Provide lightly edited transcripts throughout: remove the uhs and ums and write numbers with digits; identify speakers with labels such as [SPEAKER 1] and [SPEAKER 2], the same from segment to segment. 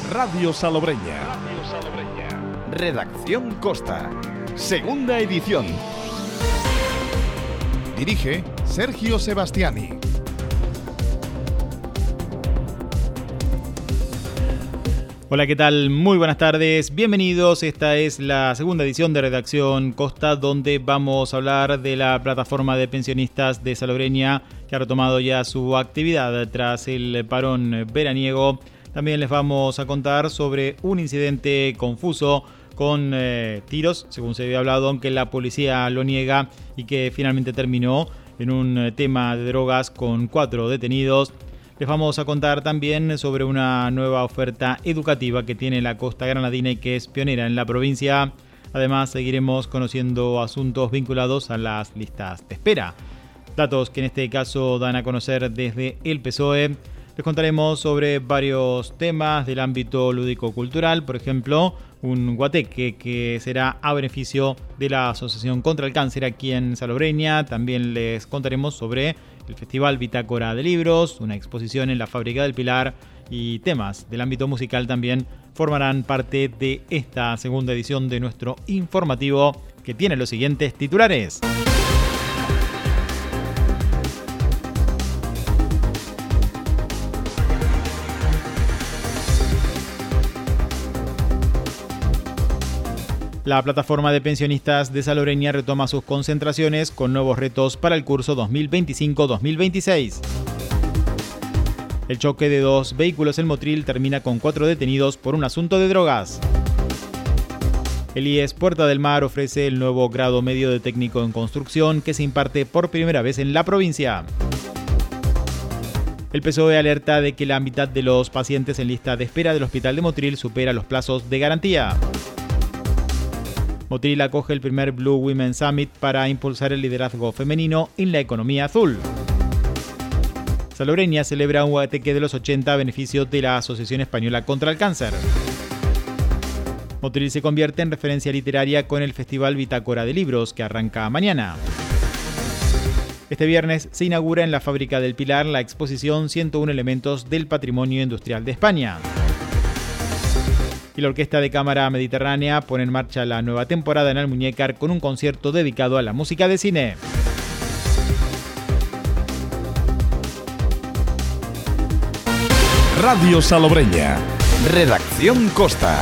[SPEAKER 1] Radio Salobreña. Redacción Costa. Segunda edición. Dirige Sergio Sebastiani.
[SPEAKER 2] Hola, ¿qué tal? Muy buenas tardes, bienvenidos. Esta es la segunda edición de Redacción Costa, donde vamos a hablar de la plataforma de pensionistas de Salobreña, que ha retomado ya su actividad tras el parón veraniego. También les vamos a contar sobre un incidente confuso con tiros, según se había hablado, aunque la policía lo niega, y que finalmente terminó en un tema de drogas con 4 detenidos. Les vamos a contar también sobre una nueva oferta educativa que tiene la Costa Granadina y que es pionera en la provincia. Además, seguiremos conociendo asuntos vinculados a las listas de espera. Datos que en este caso dan a conocer desde el PSOE. Les contaremos sobre varios temas del ámbito lúdico-cultural, por ejemplo, un guateque que será a beneficio de la Asociación contra el Cáncer aquí en Salobreña. También les contaremos sobre el Festival Bitácora de Libros, una exposición en la Fábrica del Pilar, y temas del ámbito musical también formarán parte de esta segunda edición de nuestro informativo, que tiene los siguientes titulares. La plataforma de pensionistas de Salobreña retoma sus concentraciones con nuevos retos para el curso 2025-2026. El choque de 2 vehículos en Motril termina con 4 detenidos por un asunto de drogas. El IES Puerta del Mar ofrece el nuevo grado medio de técnico en construcción que se imparte por primera vez en la provincia. El PSOE alerta de que la mitad de los pacientes en lista de espera del Hospital de Motril supera los plazos de garantía. Motril acoge el primer Blue Women Summit para impulsar el liderazgo femenino en la economía azul. Salobreña celebra un guateque de los 80 a beneficio de la Asociación Española contra el Cáncer. Motril se convierte en referencia literaria con el Festival Bitácora de Libros, que arranca mañana. Este viernes se inaugura en la Fábrica del Pilar la exposición 101 elementos del patrimonio industrial de España. Y la Orquesta de Cámara Mediterránea pone en marcha la nueva temporada en Almuñécar con un concierto dedicado a la música de cine.
[SPEAKER 1] Radio Salobreña. Redacción Costa.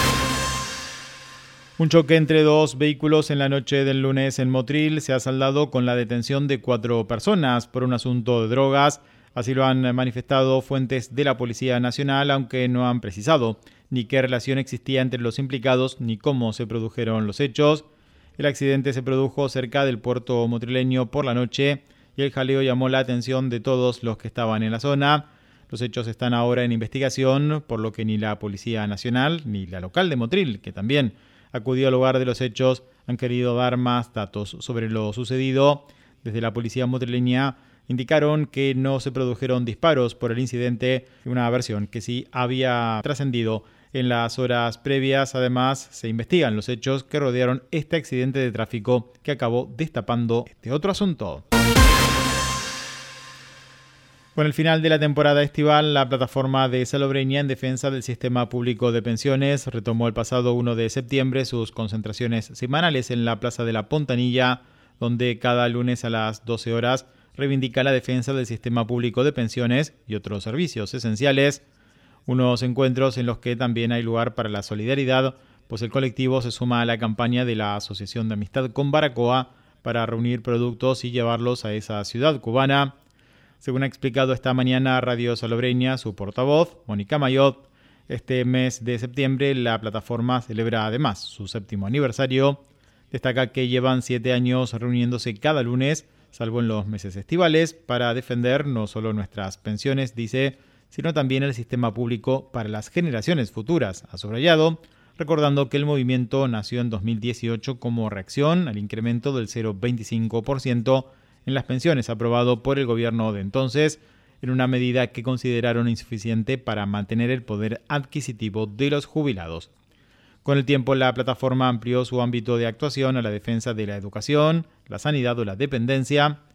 [SPEAKER 2] Un choque entre 2 vehículos en la noche del lunes en Motril se ha saldado con la detención de 4 personas por un asunto de drogas. Así lo han manifestado fuentes de la Policía Nacional, aunque no han precisado ni qué relación existía entre los implicados ni cómo se produjeron los hechos. El accidente se produjo cerca del puerto motrileño por la noche y el jaleo llamó la atención de todos los que estaban en la zona. Los hechos están ahora en investigación, por lo que ni la Policía Nacional ni la local de Motril, que también acudió al lugar de los hechos, han querido dar más datos sobre lo sucedido. Desde la Policía motrileña indicaron que no se produjeron disparos por el incidente, una versión que sí había trascendido en las horas previas. Además, se investigan los hechos que rodearon este accidente de tráfico que acabó destapando este otro asunto. Con el final de la temporada estival, la plataforma de Salobreña en defensa del sistema público de pensiones retomó el pasado 1 de septiembre sus concentraciones semanales en la Plaza de la Pontanilla, donde cada lunes a las 12 horas reivindica la defensa del sistema público de pensiones y otros servicios esenciales. Unos encuentros en los que también hay lugar para la solidaridad, pues el colectivo se suma a la campaña de la Asociación de Amistad con Baracoa para reunir productos y llevarlos a esa ciudad cubana. Según ha explicado esta mañana a Radio Salobreña su portavoz, Mónica Mayot, este mes de septiembre la plataforma celebra además su 7º aniversario. Destaca que llevan 7 años reuniéndose cada lunes, salvo en los meses estivales, para defender no solo nuestras pensiones, dice, sino también el sistema público para las generaciones futuras, ha subrayado, recordando que el movimiento nació en 2018 como reacción al incremento del 0,25% en las pensiones aprobado por el gobierno de entonces, en una medida que consideraron insuficiente para mantener el poder adquisitivo de los jubilados. Con el tiempo, la plataforma amplió su ámbito de actuación a la defensa de la educación, la sanidad o la dependencia.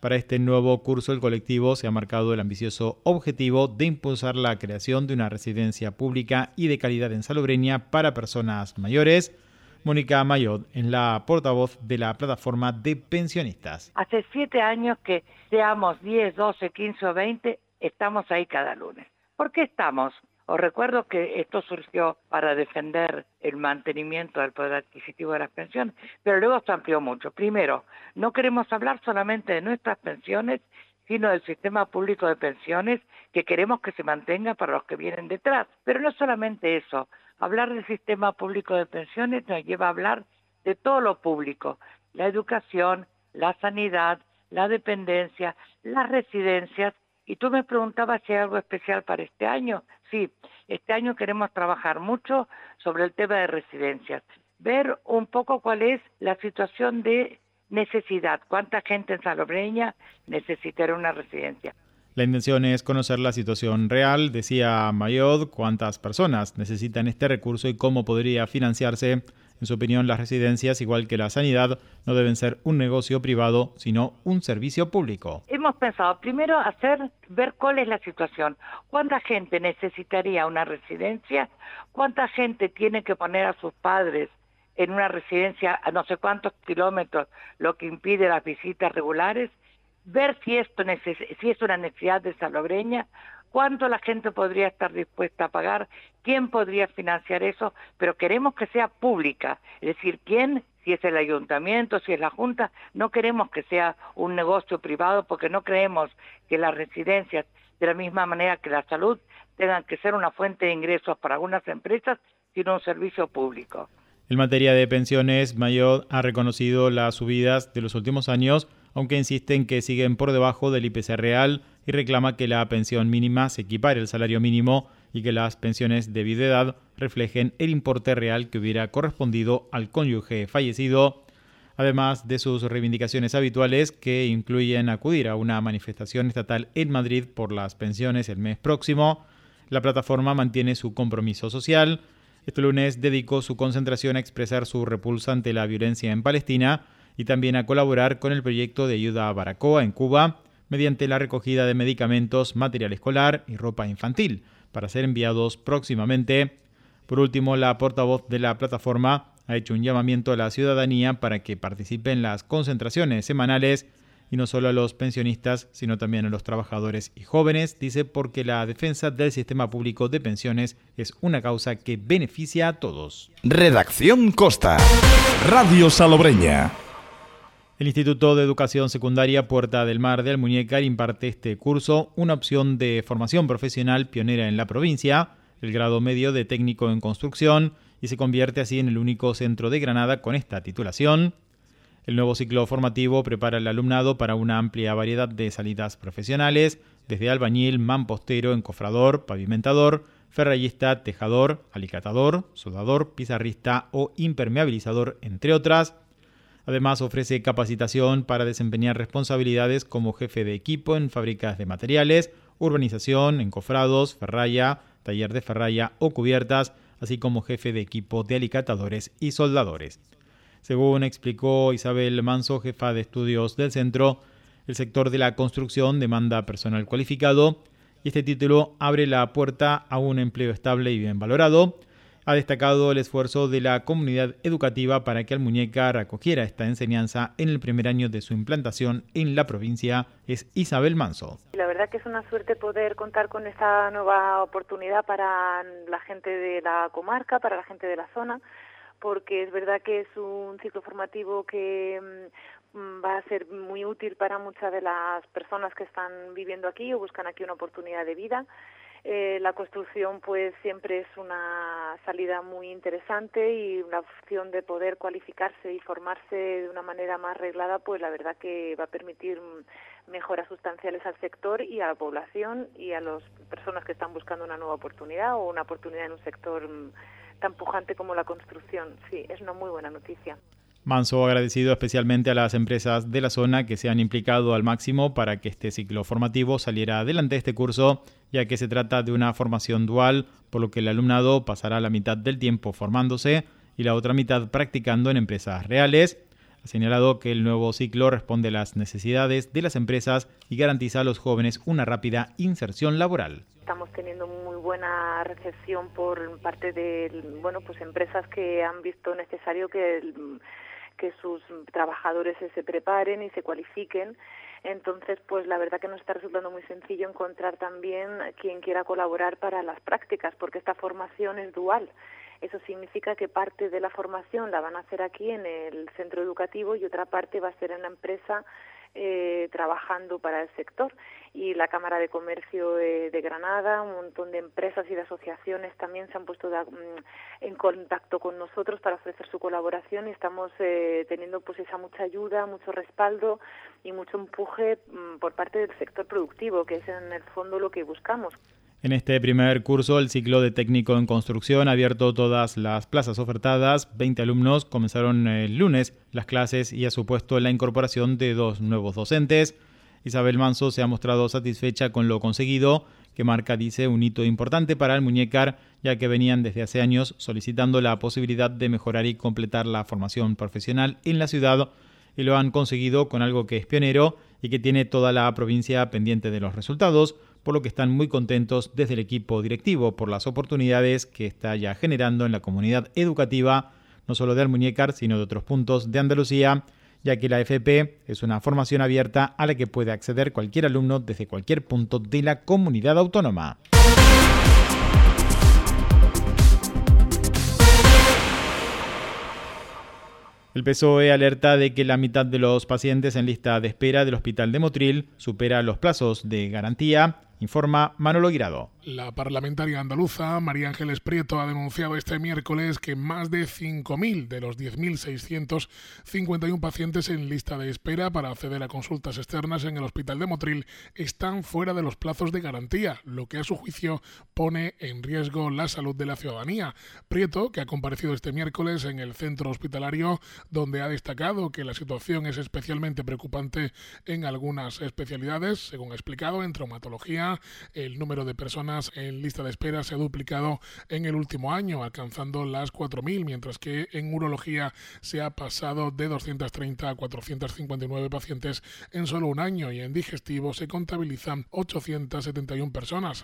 [SPEAKER 2] Para este nuevo curso, el colectivo se ha marcado el ambicioso objetivo de impulsar la creación de una residencia pública y de calidad en Salobreña para personas mayores. Mónica Mayot es la portavoz de la plataforma de pensionistas.
[SPEAKER 3] Hace 7 años que seamos 10, 12, 15 o 20, estamos ahí cada lunes. ¿Por qué estamos? Os recuerdo que esto surgió para defender el mantenimiento del poder adquisitivo de las pensiones, pero luego se amplió mucho. Primero, no queremos hablar solamente de nuestras pensiones, sino del sistema público de pensiones que queremos que se mantenga para los que vienen detrás. Pero no solamente eso, hablar del sistema público de pensiones nos lleva a hablar de todo lo público, la educación, la sanidad, la dependencia, las residencias. Y tú me preguntabas si hay algo especial para este año. Sí, este año queremos trabajar mucho sobre el tema de residencias, ver un poco cuál es la situación de necesidad, cuánta gente en Salobreña necesitará una residencia.
[SPEAKER 2] La intención es conocer la situación real, decía Mayot, cuántas personas necesitan este recurso y cómo podría financiarse. En su opinión, las residencias, igual que la sanidad, no deben ser un negocio privado, sino un servicio público.
[SPEAKER 3] Hemos pensado primero ver cuál es la situación, cuánta gente necesitaría una residencia, cuánta gente tiene que poner a sus padres en una residencia a no sé cuántos kilómetros, lo que impide las visitas regulares, ver si es una necesidad de Salobreña, cuánto la gente podría estar dispuesta a pagar, quién podría financiar eso, pero queremos que sea pública, es decir, quién, si es el ayuntamiento, si es la Junta, no queremos que sea un negocio privado porque no creemos que las residencias, de la misma manera que la salud, tengan que ser una fuente de ingresos para algunas empresas, sino un servicio público.
[SPEAKER 2] En materia de pensiones, Mayot ha reconocido las subidas de los últimos años, aunque insiste en que siguen por debajo del IPC real y reclama que la pensión mínima se equipare al salario mínimo y que las pensiones de viudedad reflejen el importe real que hubiera correspondido al cónyuge fallecido, además de sus reivindicaciones habituales que incluyen acudir a una manifestación estatal en Madrid por las pensiones el mes próximo. La plataforma mantiene su compromiso social. Este lunes dedicó su concentración a expresar su repulsa ante la violencia en Palestina y también a colaborar con el proyecto de ayuda a Baracoa en Cuba mediante la recogida de medicamentos, material escolar y ropa infantil para ser enviados próximamente. Por último, la portavoz de la plataforma ha hecho un llamamiento a la ciudadanía para que participe en las concentraciones semanales y no solo a los pensionistas, sino también a los trabajadores y jóvenes, dice, porque la defensa del sistema público de pensiones es una causa que beneficia a todos.
[SPEAKER 1] Redacción Costa. Radio Salobreña.
[SPEAKER 2] El Instituto de Educación Secundaria Puerta del Mar de Almuñécar imparte este curso, una opción de formación profesional pionera en la provincia, el grado medio de técnico en construcción, y se convierte así en el único centro de Granada con esta titulación. El nuevo ciclo formativo prepara al alumnado para una amplia variedad de salidas profesionales, desde albañil, mampostero, encofrador, pavimentador, ferrallista, tejador, alicatador, soldador, pizarrista o impermeabilizador, entre otras. Además, ofrece capacitación para desempeñar responsabilidades como jefe de equipo en fábricas de materiales, urbanización, encofrados, ferralla, taller de ferralla o cubiertas, así como jefe de equipo de alicatadores y soldadores. Según explicó Isabel Manso, jefa de estudios del centro, el sector de la construcción demanda personal cualificado y este título abre la puerta a un empleo estable y bien valorado. Ha destacado el esfuerzo de la comunidad educativa para que Almuñécar acogiera esta enseñanza en el primer año de su implantación en la provincia. Es Isabel Manso.
[SPEAKER 4] La verdad que es una suerte poder contar con esta nueva oportunidad para la gente de la comarca, para la gente de la zona, porque es verdad que es un ciclo formativo que va a ser muy útil para muchas de las personas que están viviendo aquí o buscan aquí una oportunidad de vida. La construcción pues siempre es una salida muy interesante y una opción de poder cualificarse y formarse de una manera más reglada, pues la verdad que va a permitir mejoras sustanciales al sector y a la población y a las personas que están buscando una nueva oportunidad o una oportunidad en un sector tan pujante como la construcción. Sí, es una muy buena noticia.
[SPEAKER 2] Manso ha agradecido especialmente a las empresas de la zona que se han implicado al máximo para que este ciclo formativo saliera adelante este curso, ya que se trata de una formación dual, por lo que el alumnado pasará la mitad del tiempo formándose y la otra mitad practicando en empresas reales. Ha señalado que el nuevo ciclo responde a las necesidades de las empresas y garantiza a los jóvenes una rápida inserción laboral.
[SPEAKER 4] Estamos teniendo muy buena recepción por parte de empresas que han visto necesario que sus trabajadores se preparen y se cualifiquen. Entonces, pues la verdad que nos está resultando muy sencillo encontrar también quien quiera colaborar para las prácticas, porque esta formación es dual. Eso significa que parte de la formación la van a hacer aquí en el centro educativo y otra parte va a ser en la empresa trabajando para el sector. Y la Cámara de Comercio de Granada, un montón de empresas y de asociaciones también se han puesto en contacto con nosotros para ofrecer su colaboración y estamos teniendo pues esa mucha ayuda, mucho respaldo y mucho empuje por parte del sector productivo, que es en el fondo lo que buscamos.
[SPEAKER 2] En este primer curso, el ciclo de técnico en construcción ha abierto todas las plazas ofertadas. 20 alumnos comenzaron el lunes las clases y ha supuesto la incorporación de 2 nuevos docentes. Isabel Manso se ha mostrado satisfecha con lo conseguido, que marca, dice, un hito importante para el Muñécar, ya que venían desde hace años solicitando la posibilidad de mejorar y completar la formación profesional en la ciudad, y lo han conseguido con algo que es pionero y que tiene toda la provincia pendiente de los resultados, por lo que están muy contentos desde el equipo directivo por las oportunidades que está ya generando en la comunidad educativa, no solo de Almuñécar, sino de otros puntos de Andalucía, ya que la FP es una formación abierta a la que puede acceder cualquier alumno desde cualquier punto de la comunidad autónoma. El PSOE alerta de que la mitad de los pacientes en lista de espera del Hospital de Motril supera los plazos de garantía, informa Manolo Guirado.
[SPEAKER 5] La parlamentaria andaluza María Ángeles Prieto ha denunciado este miércoles que más de 5.000 de los 10.651 pacientes en lista de espera para acceder a consultas externas en el Hospital de Motril están fuera de los plazos de garantía, lo que a su juicio pone en riesgo la salud de la ciudadanía. Prieto, que ha comparecido este miércoles en el centro hospitalario, donde ha destacado que la situación es especialmente preocupante en algunas especialidades, según ha explicado, en traumatología, el número de personas en lista de espera se ha duplicado en el último año, alcanzando las 4.000, mientras que en urología se ha pasado de 230 a 459 pacientes en solo un año, y en digestivo se contabilizan 871 personas,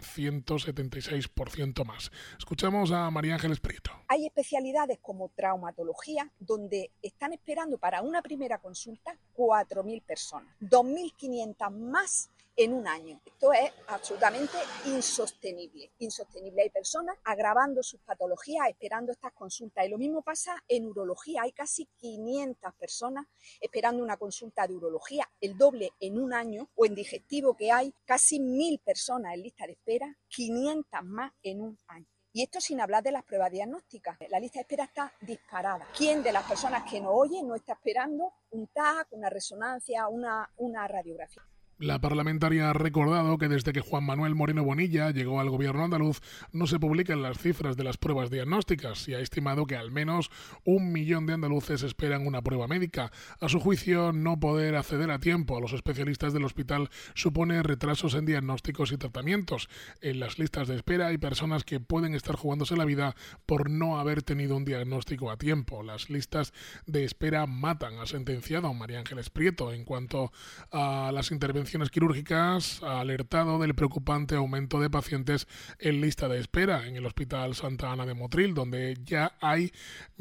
[SPEAKER 5] 176% más. Escuchamos a María Ángeles Prieto.
[SPEAKER 6] Hay especialidades como traumatología donde están esperando para una primera consulta 4.000 personas, 2.500 más en un año. Esto es absolutamente insostenible. Hay personas agravando sus patologías esperando estas consultas. Y lo mismo pasa en urología. Hay casi 500 personas esperando una consulta de urología, el doble en un año. O en digestivo, que hay casi 1.000 personas en lista de espera, 500 más en un año. Y esto sin hablar de las pruebas diagnósticas. La lista de espera está disparada. ¿Quién de las personas que nos oye no está esperando un TAC, una resonancia, una radiografía?
[SPEAKER 5] La parlamentaria ha recordado que desde que Juan Manuel Moreno Bonilla llegó al gobierno andaluz no se publican las cifras de las pruebas diagnósticas y ha estimado que al menos 1 millón de andaluces esperan una prueba médica. A su juicio, no poder acceder a tiempo a los especialistas del hospital supone retrasos en diagnósticos y tratamientos. En las listas de espera hay personas que pueden estar jugándose la vida por no haber tenido un diagnóstico a tiempo. Las listas de espera matan, ha sentenciado María Ángeles Prieto. En cuanto a las intervenciones quirúrgicas, ha alertado del preocupante aumento de pacientes en lista de espera en el Hospital Santa Ana de Motril, donde ya hay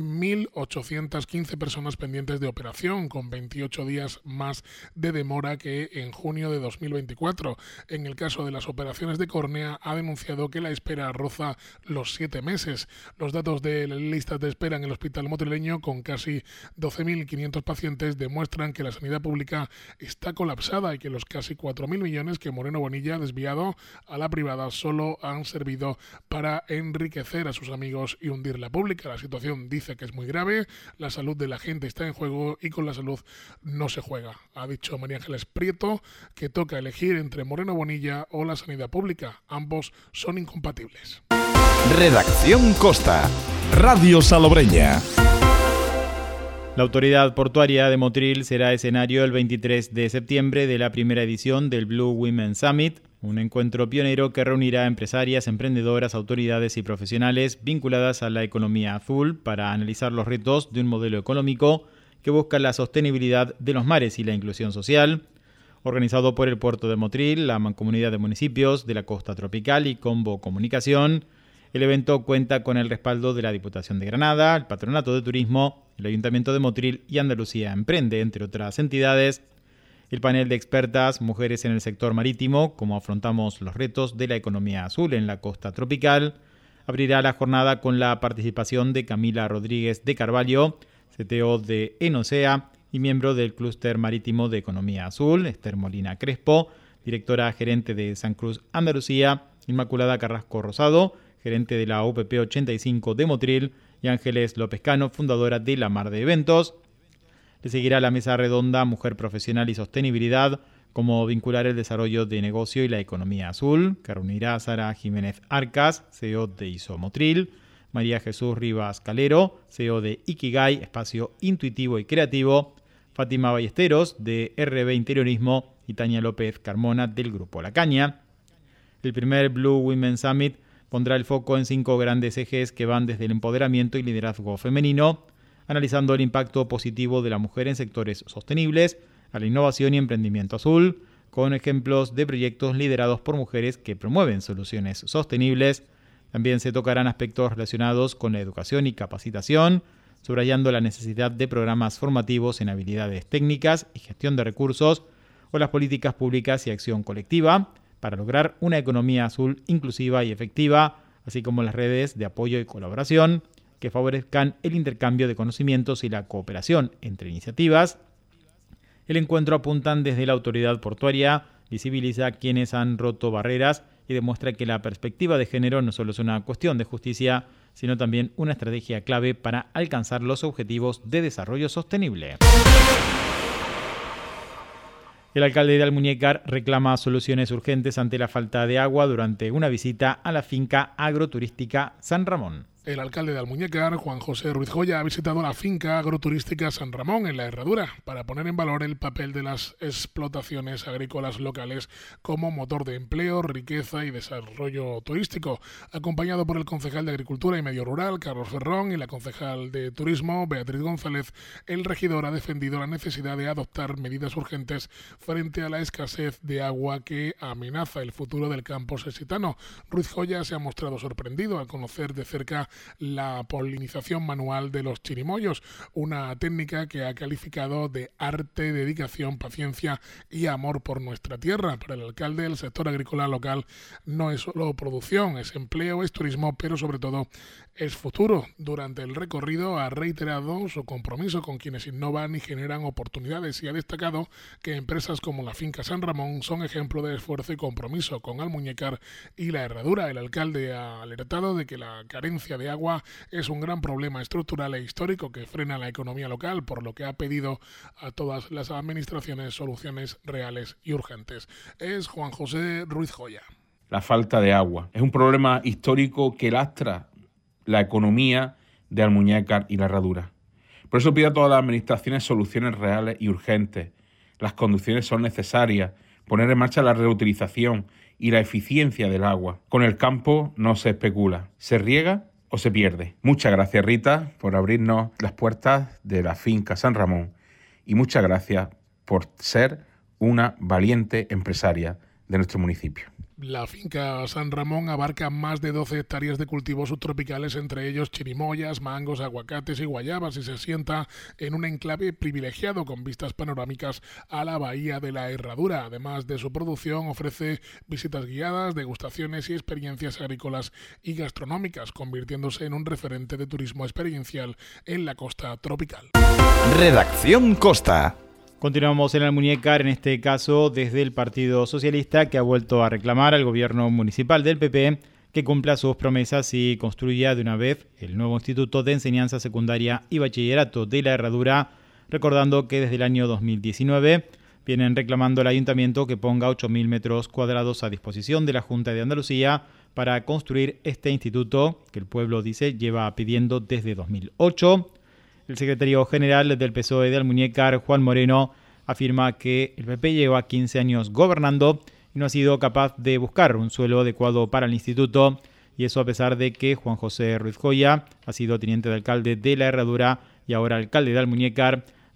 [SPEAKER 5] 1.815 personas pendientes de operación, con 28 días más de demora que en junio de 2024. En el caso de las operaciones de córnea, ha denunciado que la espera roza los 7 meses. Los datos de las listas de espera en el hospital motrileño, con casi 12.500 pacientes, demuestran que la sanidad pública está colapsada y que los casi 4.000 millones que Moreno Bonilla ha desviado a la privada solo han servido para enriquecer a sus amigos y hundir la pública. La situación, dice, que es muy grave, la salud de la gente está en juego y con la salud no se juega. Ha dicho María Ángeles Prieto que toca elegir entre Moreno Bonilla o la sanidad pública. Ambos son incompatibles.
[SPEAKER 1] Redacción Costa, Radio Salobreña.
[SPEAKER 2] La Autoridad Portuaria de Motril será escenario el 23 de septiembre de la primera edición del Blue Women Summit, un encuentro pionero que reunirá a empresarias, emprendedoras, autoridades y profesionales vinculadas a la economía azul para analizar los retos de un modelo económico que busca la sostenibilidad de los mares y la inclusión social. Organizado por el Puerto de Motril, la Mancomunidad de Municipios de la Costa Tropical y Combo Comunicación, el evento cuenta con el respaldo de la Diputación de Granada, el Patronato de Turismo, el Ayuntamiento de Motril y Andalucía Emprende, entre otras entidades. El panel de expertas Mujeres en el sector marítimo, cómo afrontamos los retos de la economía azul en la costa tropical, abrirá la jornada con la participación de Camila Rodríguez de Carvalho, CTO de Enocea y miembro del Clúster Marítimo de Economía Azul, Esther Molina Crespo, directora gerente de San Cruz Andalucía, Inmaculada Carrasco Rosado, gerente de la UPP 85 de Motril, y Ángeles López Cano, fundadora de La Mar de Eventos. Le seguirá la mesa redonda Mujer Profesional y Sostenibilidad, cómo vincular el desarrollo de negocio y la economía azul, que reunirá a Sara Jiménez Arcas, CEO de ISO Motril, María Jesús Rivas Calero, CEO de Ikigai, Espacio Intuitivo y Creativo, Fátima Ballesteros, de RB Interiorismo, y Tania López Carmona, del Grupo La Caña. El primer Blue Women Summit pondrá el foco en 5 grandes ejes que van desde el empoderamiento y liderazgo femenino, analizando el impacto positivo de la mujer en sectores sostenibles, a la innovación y emprendimiento azul, con ejemplos de proyectos liderados por mujeres que promueven soluciones sostenibles. También se tocarán aspectos relacionados con la educación y capacitación, subrayando la necesidad de programas formativos en habilidades técnicas y gestión de recursos, o las políticas públicas y acción colectiva, para lograr una economía azul inclusiva y efectiva, así como las redes de apoyo y colaboración que favorezcan el intercambio de conocimientos y la cooperación entre iniciativas. El encuentro apuntan desde la autoridad portuaria, visibiliza a quienes han roto barreras y demuestra que la perspectiva de género no solo es una cuestión de justicia, sino también una estrategia clave para alcanzar los objetivos de desarrollo sostenible. El alcalde de Almuñécar reclama soluciones urgentes ante la falta de agua durante una visita a la finca agroturística San Ramón.
[SPEAKER 5] El alcalde de Almuñécar, Juan José Ruiz Joya, ha visitado la finca agroturística San Ramón en la Herradura para poner en valor el papel de las explotaciones agrícolas locales como motor de empleo, riqueza y desarrollo turístico. Acompañado por el concejal de Agricultura y Medio Rural, Carlos Ferrón, y la concejal de Turismo, Beatriz González, el regidor ha defendido la necesidad de adoptar medidas urgentes frente a la escasez de agua que amenaza el futuro del campo sexitano. Ruiz Joya se ha mostrado sorprendido al conocer de cerca la polinización manual de los chirimoyos, una técnica que ha calificado de arte, dedicación, paciencia y amor por nuestra tierra. Para el alcalde, el sector agrícola local no es solo producción, es empleo, es turismo, pero sobre todo es futuro. Durante el recorrido ha reiterado su compromiso con quienes innovan y generan oportunidades y ha destacado que empresas como la finca San Ramón son ejemplo de esfuerzo y compromiso con Almuñécar y la Herradura. El alcalde ha alertado de que la carencia de agua es un gran problema estructural e histórico que frena la economía local, por lo que ha pedido a todas las administraciones soluciones reales y urgentes. Es Juan José Ruiz Joya.
[SPEAKER 7] La falta de agua es un problema histórico que lastra la economía de Almuñécar y la Herradura. Por eso pido a todas las administraciones soluciones reales y urgentes. Las condiciones son necesarias, poner en marcha la reutilización y la eficiencia del agua. Con el campo no se especula, se riega o se pierde. Muchas gracias, Rita, por abrirnos las puertas de la finca San Ramón, y muchas gracias por ser una valiente empresaria de nuestro municipio.
[SPEAKER 5] La finca San Ramón abarca más de 12 hectáreas de cultivos subtropicales, entre ellos chirimoyas, mangos, aguacates y guayabas, y se sienta en un enclave privilegiado con vistas panorámicas a la bahía de la Herradura. Además de su producción, ofrece visitas guiadas, degustaciones y experiencias agrícolas y gastronómicas, convirtiéndose en un referente de turismo experiencial en la costa tropical.
[SPEAKER 1] Redacción Costa.
[SPEAKER 2] Continuamos en Almuñécar, en este caso desde el Partido Socialista, que ha vuelto a reclamar al gobierno municipal del PP que cumpla sus promesas y construya de una vez el nuevo Instituto de Enseñanza Secundaria y Bachillerato de la Herradura, recordando que desde el año 2019 vienen reclamando al ayuntamiento que ponga 8.000 metros cuadrados a disposición de la Junta de Andalucía para construir este instituto que el pueblo, dice, lleva pidiendo desde 2008. El secretario general del PSOE de Almuñécar, Juan Moreno, afirma que el PP lleva 15 años gobernando y no ha sido capaz de buscar un suelo adecuado para el instituto, y eso a pesar de que Juan José Ruiz Joya ha sido teniente de alcalde de la Herradura y ahora alcalde de Almuñécar,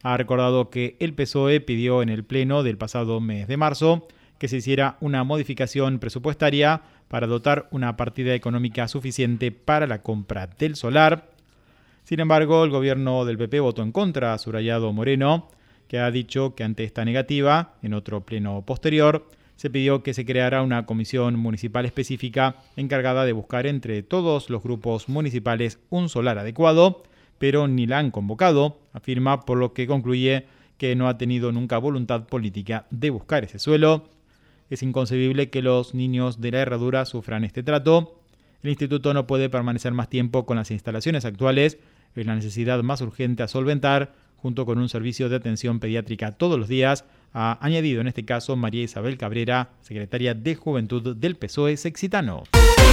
[SPEAKER 2] ha recordado que el PSOE pidió en el Pleno del pasado mes de marzo que se hiciera una modificación presupuestaria para dotar una partida económica suficiente para la compra del solar. Sin embargo, el gobierno del PP votó en contra, ha subrayado Moreno, que ha dicho que ante esta negativa, en otro pleno posterior, se pidió que se creara una comisión municipal específica encargada de buscar entre todos los grupos municipales un solar adecuado, pero ni la han convocado, afirma, por lo que concluye que no ha tenido nunca voluntad política de buscar ese suelo. Es inconcebible que los niños de la Herradura sufran este trato. El instituto no puede permanecer más tiempo con las instalaciones actuales, es la necesidad más urgente a solventar, junto con un servicio de atención pediátrica todos los días, ha añadido en este caso María Isabel Cabrera, secretaria de Juventud del PSOE sexitano.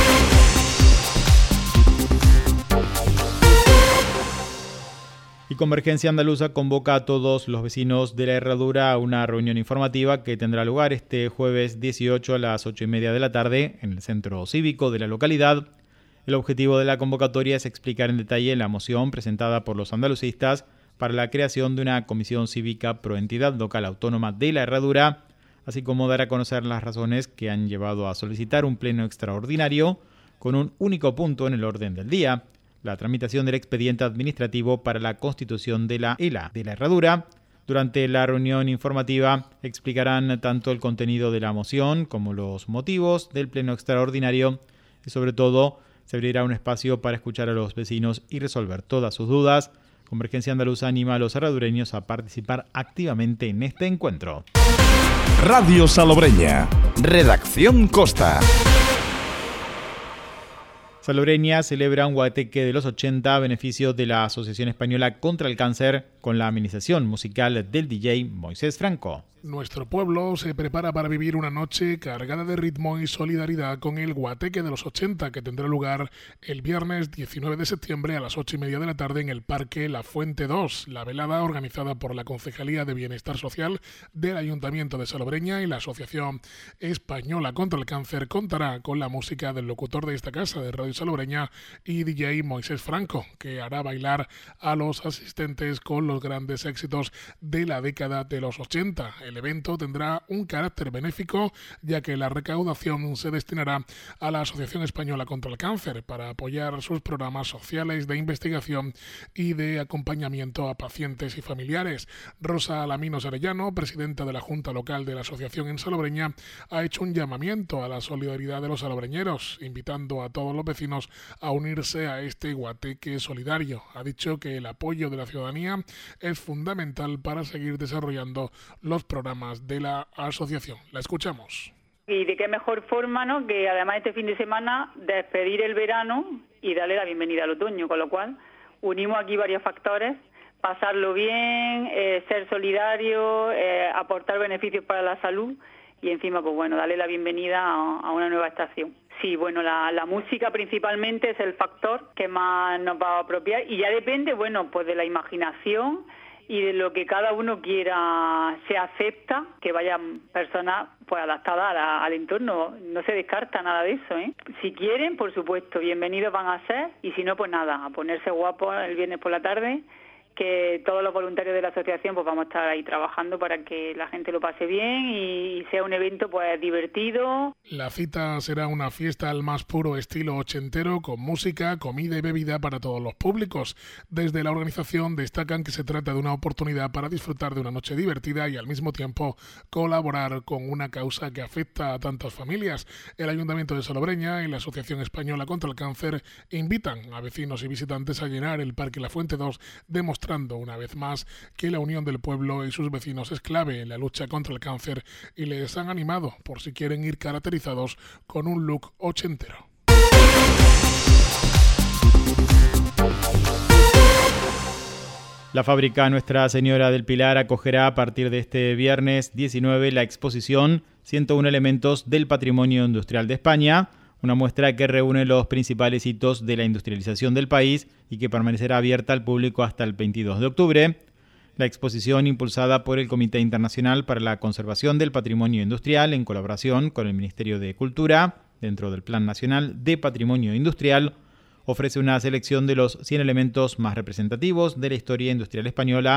[SPEAKER 2] Y Convergencia Andaluza convoca a todos los vecinos de la Herradura a una reunión informativa que tendrá lugar este jueves 18 a las 8:30 de la tarde en el centro cívico de la localidad. El objetivo de la convocatoria es explicar en detalle la moción presentada por los andalucistas para la creación de una comisión cívica pro entidad local autónoma de la Herradura, así como dar a conocer las razones que han llevado a solicitar un pleno extraordinario con un único punto en el orden del día: la tramitación del expediente administrativo para la constitución de la ELA de la Herradura. Durante la reunión informativa explicarán tanto el contenido de la moción como los motivos del pleno extraordinario y sobre todo se abrirá un espacio para escuchar a los vecinos y resolver todas sus dudas. Convergencia Andaluza anima a los herradureños a participar activamente en este encuentro.
[SPEAKER 1] Radio Salobreña. Redacción Costa.
[SPEAKER 2] Salobreña celebra un guateque de los 80 a beneficio de la Asociación Española contra el Cáncer con la amenización musical del DJ Moisés Franco.
[SPEAKER 5] Nuestro pueblo se prepara para vivir una noche cargada de ritmo y solidaridad con el Guateque de los 80, que tendrá lugar el viernes 19 de septiembre a las 8:30 de la tarde en el Parque La Fuente 2. La velada, organizada por la Concejalía de Bienestar Social del Ayuntamiento de Salobreña y la Asociación Española contra el Cáncer, contará con la música del locutor de esta casa de Radio Salobreña y DJ Moisés Franco, que hará bailar a los asistentes con los grandes éxitos de la década de los 80. El evento tendrá un carácter benéfico, ya que la recaudación se destinará a la Asociación Española contra el Cáncer para apoyar sus programas sociales de investigación y de acompañamiento a pacientes y familiares. Rosa Alaminos Arellano, presidenta de la Junta Local de la Asociación en Salobreña, ha hecho un llamamiento a la solidaridad de los salobreñeros, invitando a todos los vecinos a unirse a este guateque solidario. Ha dicho que el apoyo de la ciudadanía es fundamental para seguir desarrollando los programas de la asociación. La escuchamos.
[SPEAKER 8] Y de qué mejor forma, ¿no?, que además este fin de semana despedir el verano y darle la bienvenida al otoño, con lo cual unimos aquí varios factores: pasarlo bien, ser solidario, aportar beneficios para la salud y encima, pues bueno, darle la bienvenida a una nueva estación. Sí, bueno, la música principalmente es el factor que más nos va a apropiar y ya depende, bueno, pues de la imaginación y de lo que cada uno quiera. Se acepta que vayan personas pues adaptadas al entorno, no se descarta nada de eso, ¿eh? Si quieren, por supuesto, bienvenidos van a ser, y si no, pues nada, a ponerse guapos el viernes por la tarde, que todos los voluntarios de la asociación pues vamos a estar ahí trabajando para que la gente lo pase bien y sea un evento pues divertido.
[SPEAKER 5] La cita será una fiesta al más puro estilo ochentero, con música, comida y bebida para todos los públicos. Desde la organización destacan que se trata de una oportunidad para disfrutar de una noche divertida y al mismo tiempo colaborar con una causa que afecta a tantas familias. El Ayuntamiento de Salobreña y la Asociación Española contra el Cáncer invitan a vecinos y visitantes a llenar el Parque La Fuente 2, demostrando una vez más que la unión del pueblo y sus vecinos es clave en la lucha contra el cáncer, y les han animado por si quieren ir caracterizados con un look ochentero.
[SPEAKER 2] La fábrica Nuestra Señora del Pilar acogerá a partir de este viernes 19 la exposición 101 elementos del patrimonio industrial de España, una muestra que reúne los principales hitos de la industrialización del país y que permanecerá abierta al público hasta el 22 de octubre. La exposición, impulsada por el Comité Internacional para la Conservación del Patrimonio Industrial en colaboración con el Ministerio de Cultura, dentro del Plan Nacional de Patrimonio Industrial, ofrece una selección de los 100 elementos más representativos de la historia industrial española,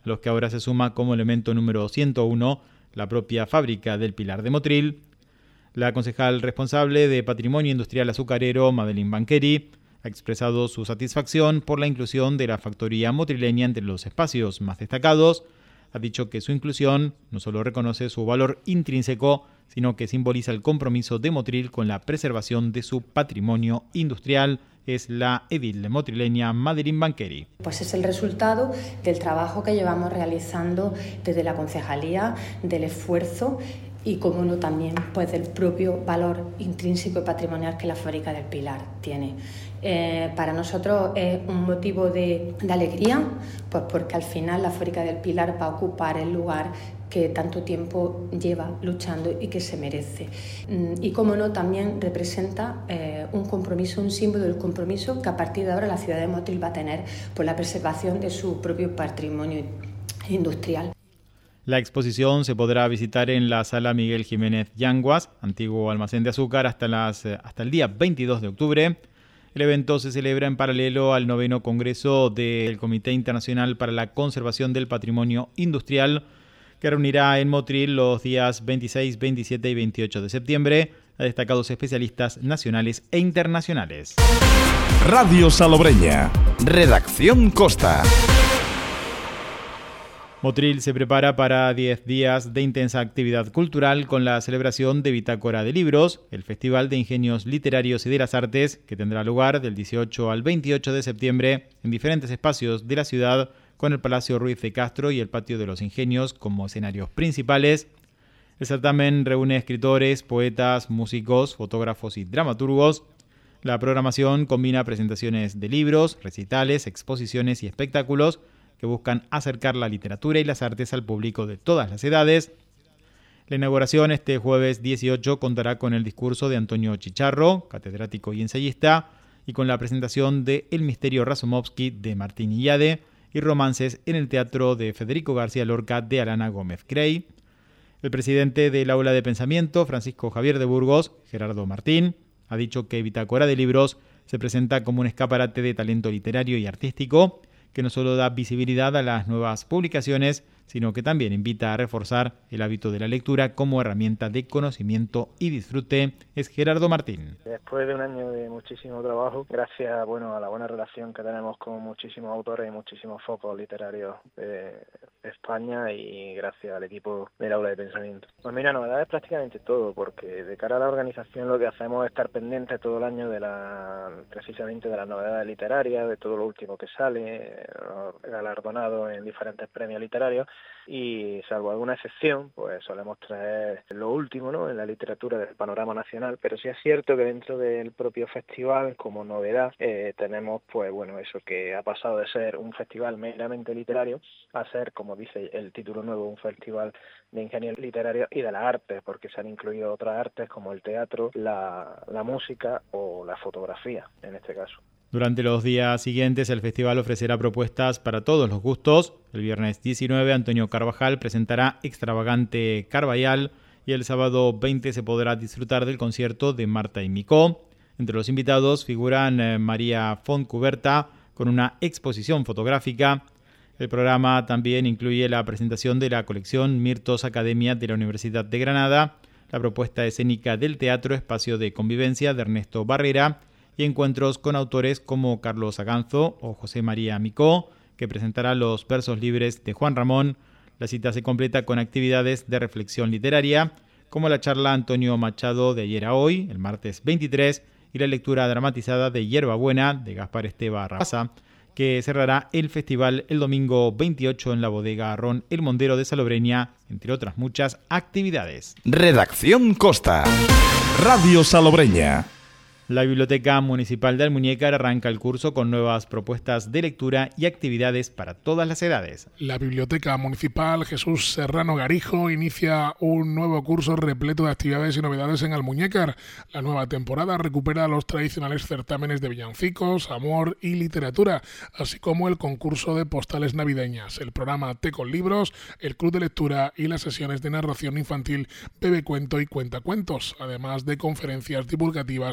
[SPEAKER 2] a los que ahora se suma como elemento número 101 la propia fábrica del Pilar de Motril. La concejal responsable de Patrimonio Industrial Azucarero, Madeline Banqueri, ha expresado su satisfacción por la inclusión de la factoría motrileña entre los espacios más destacados. Ha dicho que su inclusión no solo reconoce su valor intrínseco, sino que simboliza el compromiso de Motril con la preservación de su patrimonio industrial. Es la edil motrileña Madeline Banqueri.
[SPEAKER 9] Pues es el resultado del trabajo que llevamos realizando desde la concejalía, del esfuerzo y, como no, también pues del propio valor intrínseco y patrimonial que la fábrica del Pilar tiene. Para nosotros es un motivo de alegría, pues porque al final la fábrica del Pilar va a ocupar el lugar que tanto tiempo lleva luchando y que se merece. Y, como no, también representa un compromiso, un símbolo del compromiso que a partir de ahora la ciudad de Motril va a tener por la preservación de su propio patrimonio industrial.
[SPEAKER 2] La exposición se podrá visitar en la Sala Miguel Jiménez Yanguas, antiguo almacén de azúcar, hasta el día 22 de octubre. El evento se celebra en paralelo al 9º Congreso del Comité Internacional para la Conservación del Patrimonio Industrial, que reunirá en Motril los días 26, 27 y 28 de septiembre a destacados especialistas nacionales e internacionales.
[SPEAKER 1] Radio Salobreña. Redacción Costa.
[SPEAKER 2] Motril se prepara para 10 días de intensa actividad cultural con la celebración de Bitácora de Libros, el Festival de Ingenios Literarios y de las Artes, que tendrá lugar del 18 al 28 de septiembre en diferentes espacios de la ciudad, con el Palacio Ruiz de Castro y el Patio de los Ingenios como escenarios principales. El certamen reúne escritores, poetas, músicos, fotógrafos y dramaturgos. La programación combina presentaciones de libros, recitales, exposiciones y espectáculos que buscan acercar la literatura y las artes al público de todas las edades. La inauguración este jueves 18 contará con el discurso de Antonio Chicharro, catedrático y ensayista, y con la presentación de El misterio Razumovsky de Martín Illade y romances en el teatro de Federico García Lorca de Arana Gómez Crey. El presidente del Aula de Pensamiento, Francisco Javier de Burgos, Gerardo Martín, ha dicho que Bitácora de Libros se presenta como un escaparate de talento literario y artístico que no solo da visibilidad a las nuevas publicaciones, sino que también invita a reforzar el hábito de la lectura como herramienta de conocimiento y disfrute. Es Gerardo Martín.
[SPEAKER 10] Después de un año de muchísimo trabajo, gracias a la buena relación que tenemos con muchísimos autores y muchísimos focos literarios de España, y gracias al equipo del Aula de Pensamiento. Pues mira, novedades prácticamente todo, porque de cara a la organización lo que hacemos es estar pendientes todo el año precisamente de las novedades literarias, de todo lo último que sale, galardonados en diferentes premios literarios, y salvo alguna excepción, pues solemos traer lo último, ¿no?, en la literatura del panorama nacional. Pero sí es cierto que dentro del propio festival, como novedad, tenemos eso, que ha pasado de ser un festival meramente literario a ser, como dice el título nuevo, un festival de ingenios literarios y de las artes, porque se han incluido otras artes como el teatro, la música o la fotografía, en este caso.
[SPEAKER 2] Durante los días siguientes, el festival ofrecerá propuestas para todos los gustos. El viernes 19, Antonio Carvajal presentará Extravagante Carvajal, y el sábado 20 se podrá disfrutar del concierto de Marta y Micó. Entre los invitados figuran María Fontcuberta con una exposición fotográfica. El programa también incluye la presentación de la colección Mirtos Academia de la Universidad de Granada, la propuesta escénica del Teatro Espacio de Convivencia de Ernesto Barrera, y encuentros con autores como Carlos Aganzo o José María Micó, que presentará los versos libres de Juan Ramón. La cita se completa con actividades de reflexión literaria, como la charla Antonio Machado de Ayer a Hoy, el martes 23, y la lectura dramatizada de Hierbabuena de Gaspar Esteba Raza, que cerrará el festival el domingo 28 en la bodega Ron El Mondero de Salobreña, entre otras muchas actividades.
[SPEAKER 1] Redacción Costa. Radio Salobreña.
[SPEAKER 2] La Biblioteca Municipal de Almuñécar arranca el curso con nuevas propuestas de lectura y actividades para todas las edades.
[SPEAKER 5] La Biblioteca Municipal Jesús Serrano Garijo inicia un nuevo curso repleto de actividades y novedades en Almuñécar. La nueva temporada recupera los tradicionales certámenes de villancicos, amor y literatura, así como el concurso de postales navideñas, el programa Té con Libros, el club de lectura y las sesiones de narración infantil Bebe Cuento y Cuenta Cuentos, además de conferencias divulgativas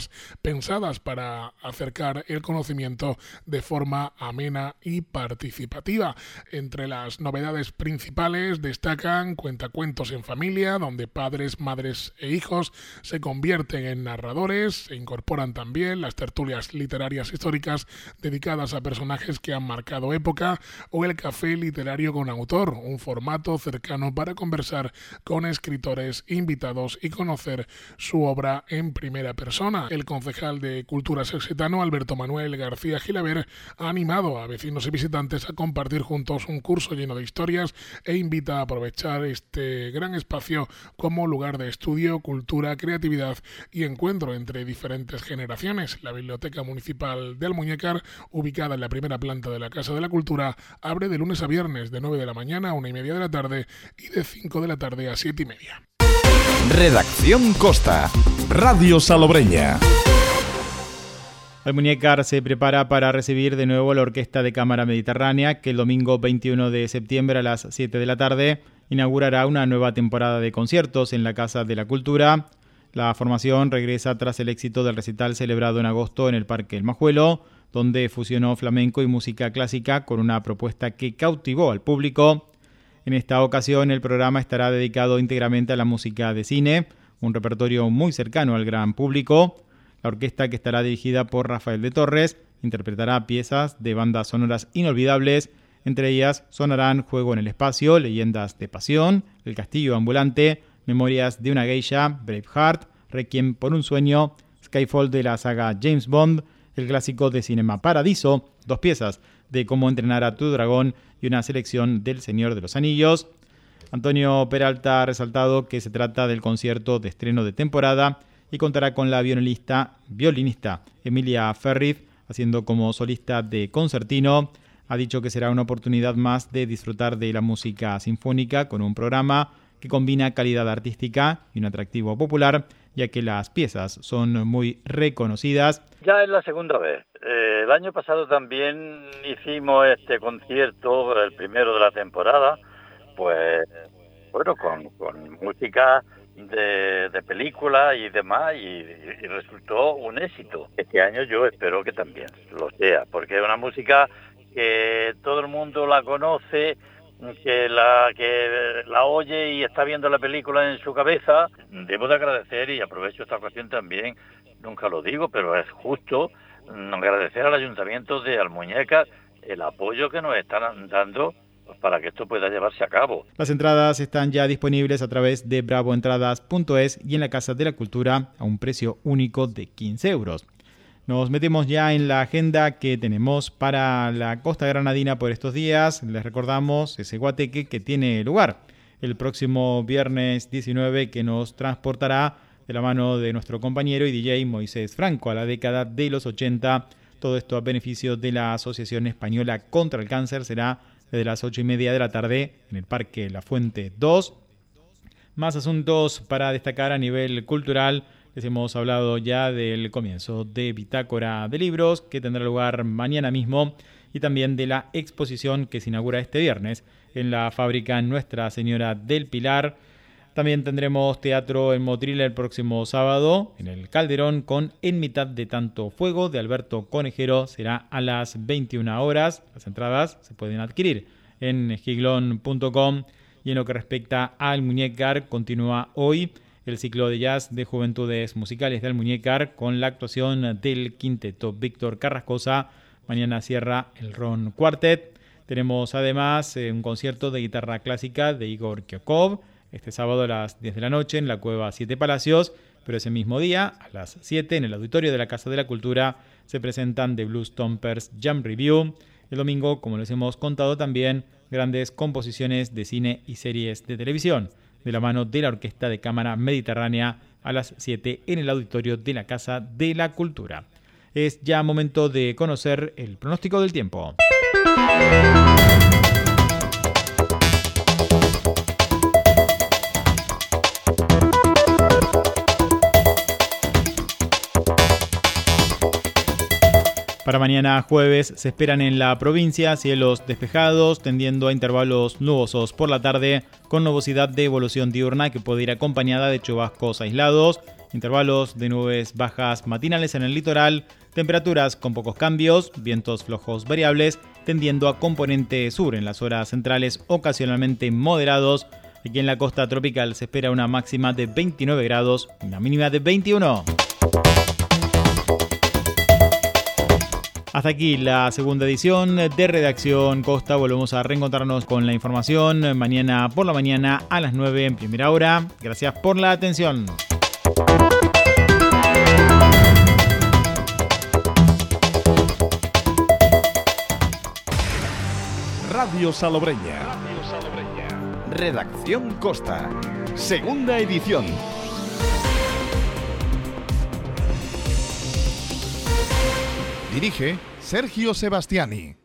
[SPEAKER 5] pensadas para acercar el conocimiento de forma amena y participativa. Entre las novedades principales destacan cuentacuentos en familia, donde padres, madres e hijos se convierten en narradores. Se incorporan también las tertulias literarias históricas dedicadas a personajes que han marcado época, o el café literario con autor, un formato cercano para conversar con escritores invitados y conocer su obra en primera persona. El concejal de Cultura sexetano, Alberto Manuel García Gilaber, ha animado a vecinos y visitantes a compartir juntos un curso lleno de historias e invita a aprovechar este gran espacio como lugar de estudio, cultura, creatividad y encuentro entre diferentes generaciones. La Biblioteca Municipal de Almuñécar, ubicada en la primera planta de la Casa de la Cultura, abre de lunes a viernes de 9 de la mañana a 1:30 de la tarde y de 5 de la tarde a 7:30.
[SPEAKER 1] Redacción Costa, Radio Salobreña.
[SPEAKER 2] Almuñécar se prepara para recibir de nuevo la Orquesta de Cámara Mediterránea, que el domingo 21 de septiembre a las 7 de la tarde inaugurará una nueva temporada de conciertos en la Casa de la Cultura. La formación regresa tras el éxito del recital celebrado en agosto en el Parque El Majuelo, donde fusionó flamenco y música clásica con una propuesta que cautivó al público. En esta ocasión el programa estará dedicado íntegramente a la música de cine, un repertorio muy cercano al gran público. La orquesta, que estará dirigida por Rafael de Torres, interpretará piezas de bandas sonoras inolvidables. Entre ellas sonarán Juego en el Espacio, Leyendas de Pasión, El Castillo Ambulante, Memorias de una Geisha, Braveheart, Requiem por un Sueño, Skyfall de la saga James Bond, el clásico de Cinema Paradiso, 2 piezas de Cómo entrenar a tu dragón y una selección del Señor de los Anillos. Antonio Peralta ha resaltado que se trata del concierto de estreno de temporada y contará con la violinista Emilia Ferriz, haciendo como solista de concertino. Ha dicho que será una oportunidad más de disfrutar de la música sinfónica con un programa que combina calidad artística y un atractivo popular, ya que las piezas son muy reconocidas.
[SPEAKER 11] Ya es la segunda vez. El año pasado también hicimos este concierto, el primero de la temporada, pues bueno, con música de películas y demás, y resultó un éxito. Este año yo espero que también lo sea, porque es una música que todo el mundo la conoce, que la oye y está viendo la película en su cabeza. Debo de agradecer, y aprovecho esta ocasión también, nunca lo digo, pero es justo agradecer al Ayuntamiento de Almuñécar el apoyo que nos están dando para que esto pueda llevarse a cabo.
[SPEAKER 2] Las entradas están ya disponibles a través de bravoentradas.es y en la Casa de la Cultura a un precio único de 15 euros. Nos metemos ya en la agenda que tenemos para la costa granadina por estos días. Les recordamos ese guateque que tiene lugar el próximo viernes 19, que nos transportará de la mano de nuestro compañero y DJ Moisés Franco a la década de los 80. Todo esto a beneficio de la Asociación Española contra el Cáncer. Será desde las 8:30 de la tarde en el Parque La Fuente 2. Más asuntos para destacar a nivel cultural. Les hemos hablado ya del comienzo de Bitácora de Libros, que tendrá lugar mañana mismo, y también de la exposición que se inaugura este viernes en la fábrica Nuestra Señora del Pilar. También tendremos teatro en Motril el próximo sábado en el Calderón con En mitad de tanto fuego de Alberto Conejero. Será a las 21 horas. Las entradas se pueden adquirir en giglon.com. Y en lo que respecta a Almuñécar, continúa hoy el ciclo de jazz de Juventudes Musicales de Almuñécar con la actuación del quinteto Víctor Carrascosa. Mañana cierra el Ron Quartet. Tenemos además un concierto de guitarra clásica de Igor Kiokov este sábado a las 10 de la noche en la Cueva Siete Palacios, pero ese mismo día, a las 7, en el auditorio de la Casa de la Cultura, se presentan The Blues Stompers Jam Review. El domingo, como les hemos contado también, grandes composiciones de cine y series de televisión, de la mano de la Orquesta de Cámara Mediterránea a las 7 en el auditorio de la Casa de la Cultura. Es ya momento de conocer el pronóstico del tiempo. Para mañana jueves se esperan en la provincia cielos despejados, tendiendo a intervalos nubosos por la tarde, con nubosidad de evolución diurna que puede ir acompañada de chubascos aislados Intervalos de nubes bajas matinales en el litoral, temperaturas con pocos cambios, vientos flojos variables, tendiendo a componente sur en las horas centrales, ocasionalmente moderados. Aquí en la costa tropical se espera una máxima de 29 grados y una mínima de 21. Hasta aquí la segunda edición de Redacción Costa. Volvemos a reencontrarnos con la información mañana por la mañana a las 9 en primera hora. Gracias por la atención.
[SPEAKER 1] Radio Salobreña. Redacción Costa. Segunda edición. Dirige Sergio Sebastiani.